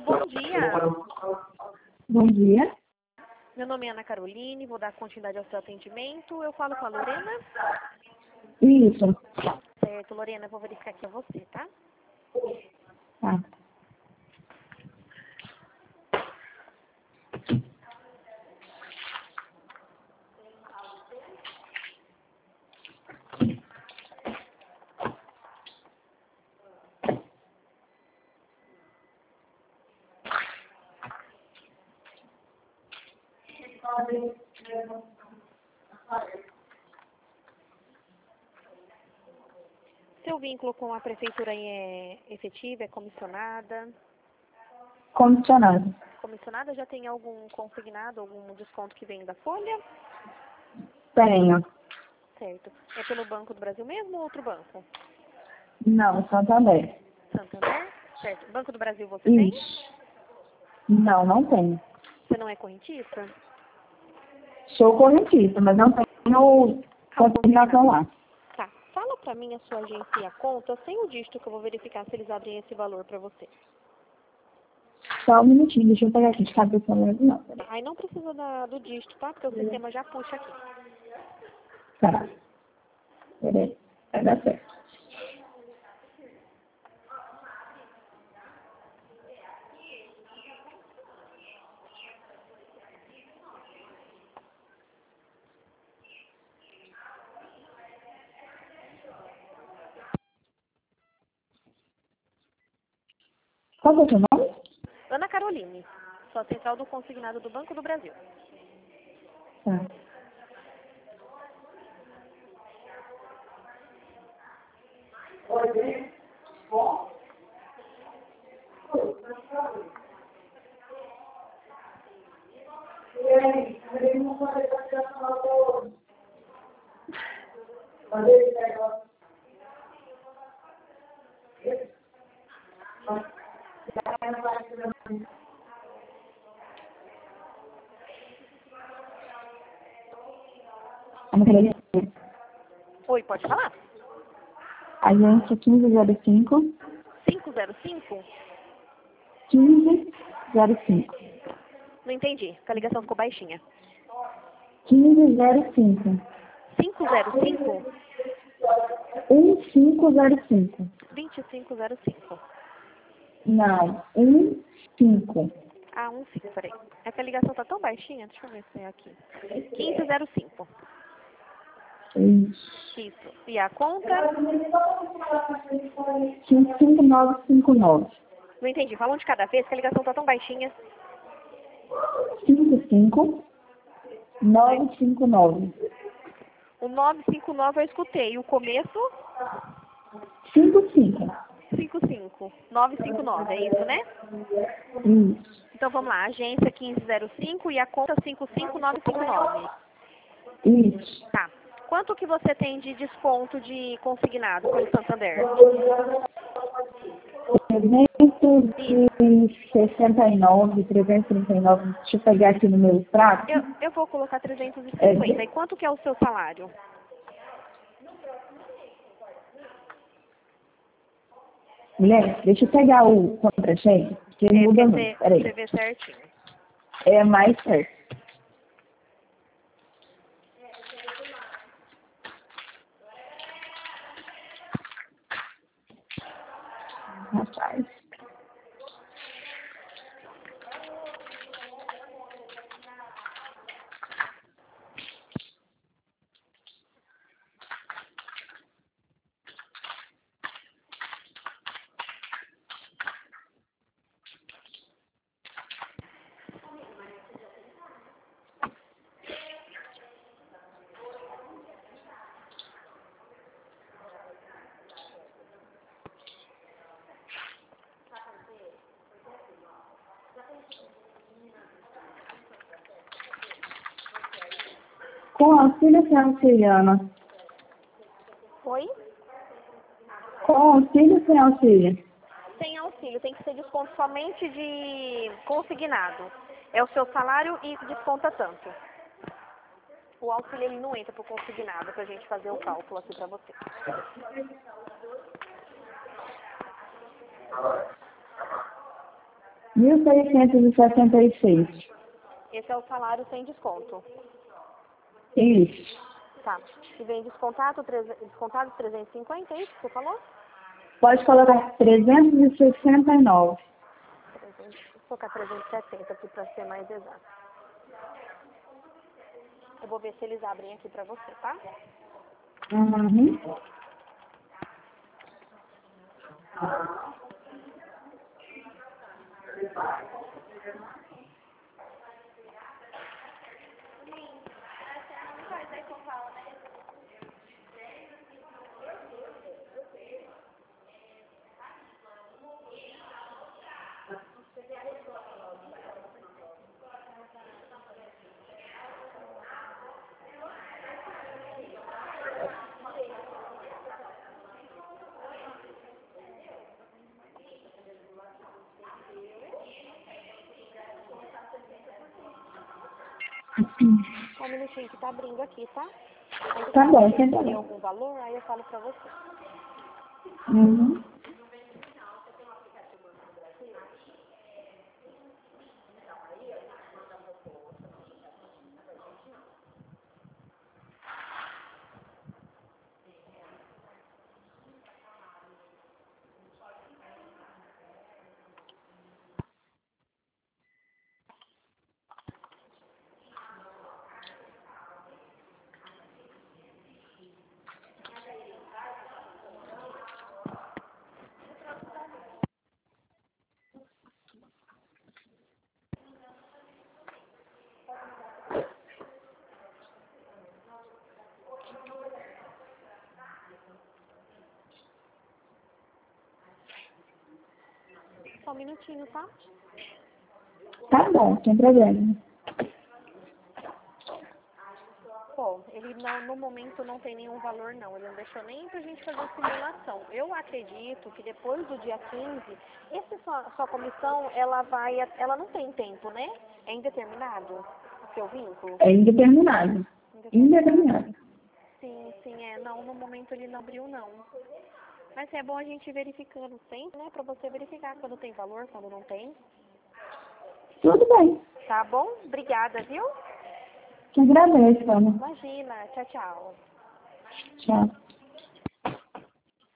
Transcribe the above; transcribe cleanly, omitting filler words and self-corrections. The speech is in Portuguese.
bom dia. Bom dia. Meu nome é Ana Caroline, vou dar continuidade ao seu atendimento. Eu falo com a Lorena. Isso. Certo, Lorena, eu vou verificar aqui a você, tá? Tá. Seu vínculo com a prefeitura é efetivo, é comissionada? Comissionado. Comissionada já tem algum consignado, algum desconto que vem da folha? Tenho. Certo. É pelo Banco do Brasil mesmo ou outro banco? Não, Santander. Santander? Certo. Banco do Brasil você tem? Isso. Não, não tenho. Você não é correntista? Sou correntista, mas não tenho consignação lá. Tá. Fala pra mim a sua agência e a conta sem o dígito que eu vou verificar se eles abrem esse valor pra você. Só um minutinho, deixa eu pegar aqui de cabeça mesmo, não. Peraí. Aí não precisa do dígito, tá? Porque o sistema já puxa aqui. Tá. Peraí. Vai dar certo. Qual é o seu nome? Ana Caroline, sua central do consignado do Banco do Brasil. Tá. Ana Carolina. Oi, pode falar? Agência 1505. 505? 1505. Não entendi, a ligação ficou baixinha. 1505. 505? 1505. 2505. Não, 15. Ah, 15, peraí. É que a ligação tá tão baixinha, deixa eu ver se é aqui. 1505. Isso. Isso. E a conta? 55959. Não entendi, fala um de cada vez que a ligação tá tão baixinha. 55959. O 959 eu escutei, o começo? 55. 55. 959, é isso, né? Isso. Então vamos lá, agência 1505 e a conta 55959. Isso. Tá. Quanto que você tem de desconto de consignado pelo Santander? 369, 339. Deixa eu pegar aqui no meu extrato. Eu vou colocar 350. E quanto que é o seu salário? Mulher, deixa eu pegar o contra-cheque, porque muda muito. Peraí. Você vê certinho. É mais certo. Rapaz. Com auxílio sem auxiliano. Oi? Com auxílio sem auxílio. Sem auxílio, tem que ser desconto somente de consignado. É o seu salário e desconta tanto. O auxílio ele não entra pro consignado pra gente fazer o cálculo aqui pra você. 1.666. Esse é o salário sem desconto. Isso. Tá. E vem descontado 350, é isso que você falou? Pode colocar 369. Vou colocar 370 aqui para ser mais exato. Eu vou ver se eles abrem aqui para você, tá? Uhum. Só um minutinho que tá abrindo aqui, tá? Aí, Tá bom, se sem tem problema. algum valor, aí eu falo pra você. Uhum. Só um minutinho, tá? Tá bom, sem problema. Bom, ele não, no momento não tem nenhum valor não, ele não deixou nem pra gente fazer simulação. Eu acredito que depois do dia 15, sua comissão, ela não tem tempo, né? É indeterminado o seu vínculo? É indeterminado. Indeterminado. Sim, não, no momento ele não abriu não. Mas é bom a gente ir verificando sempre, né? Pra você verificar quando tem valor, quando não tem. Tudo bem. Tá bom? Obrigada, viu? Te agradeço, Ana. Imagina. Tchau, tchau. Tchau.